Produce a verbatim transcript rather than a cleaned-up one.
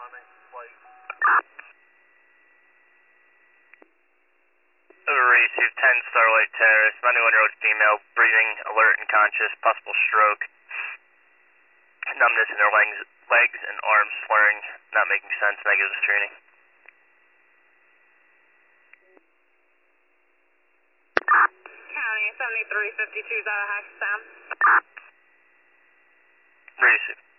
Received ten Starlight Terrace, ninety-one-year-old female, breathing, alert and conscious, possible stroke, numbness in her legs, legs and arms, slurring, not making sense, negative screening. County seventy-three fifty-two, is that a Hackensack? Received.